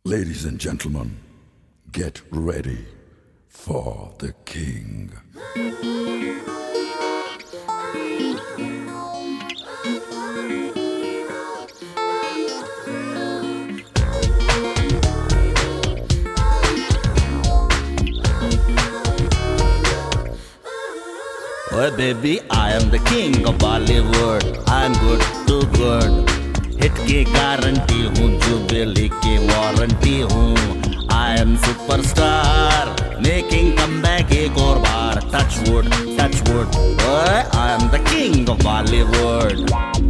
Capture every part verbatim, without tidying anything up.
Ladies and gentlemen, get ready for the king. Oh baby, I am the king of Bollywood. I'm good to good. Hit की guarantee हूँ, jubilee की warranty हूँ. I am superstar, making comeback एक और बार. Touch wood, touch wood. Oh, I am the king of Bollywood.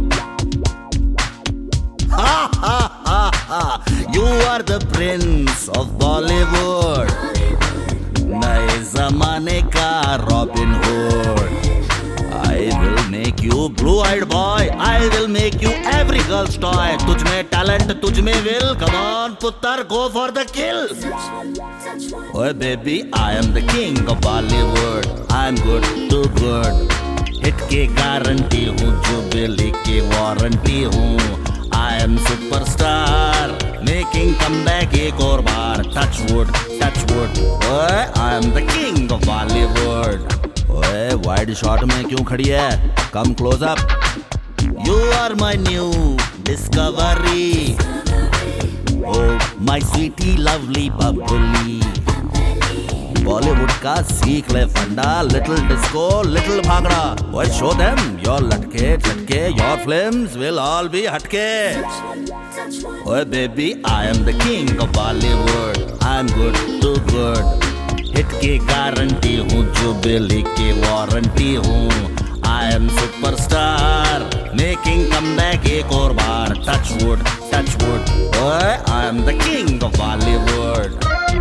Ha ha ha ha. You are the prince of Bollywood. नए जमाने का Robin Hood. I will make you blue-eyed boy. I will make you every girl's toy. तुझ में talent, तुझ में will. Come on, पुत्तर, go for the kill. Oh baby, I am the king of Bollywood. I'm good to good. Hit की guarantee हूँ, jubilee की warranty हूँ. I am superstar, making comeback एक और बार. Touch wood, touch wood. Oh, I am the king of Bollywood. ओए wide shot में क्यों खड़ी है? Come close up. You are my new discovery. Oh my sweetie lovely bubbly. Bollywood का सीख ले फंडा. Little disco, little bhangra. ओए show them your लटके झटके. Your films will all be हटके. ओए baby, I am the king of Bollywood. I'm good to good. Hit की गारंटी हूँ, जुबली की वारंटी हूँ. I am superstar, making comeback एक और बार. Touch wood, touch wood. Oh, I am the king of Bollywood.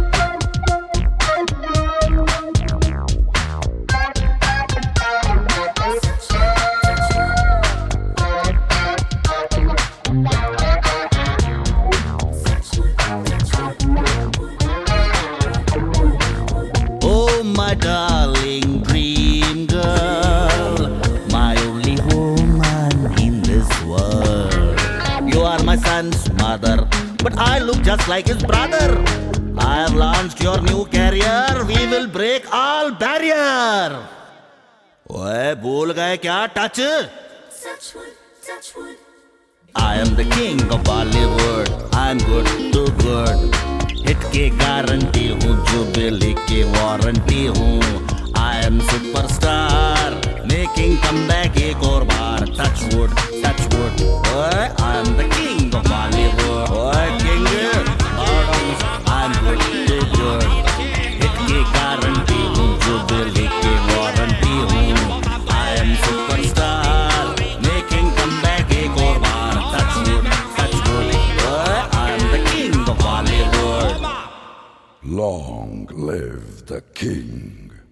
My darling dream girl, my only woman in this world. You are my son's mother, but I look just like his brother. I have launched your new career. We will break all barrier. ओए भूल गए क्या touch? I am the king of Bollywood. I'm good to good. Hit की guarantee हूँ, jubilee की warranty हूँ. I am superstar, making comeback एक और बार. Touch wood, touch wood. ओए I am the king of Bollywood. ओए king, I'm good to good. Hit की गारंटी हूँ, जुबली की वारंटी हूँ. I am superstar, making comeback एक और बार. Touch wood, touch wood. ओए I am the king of Bollywood. Long live the king.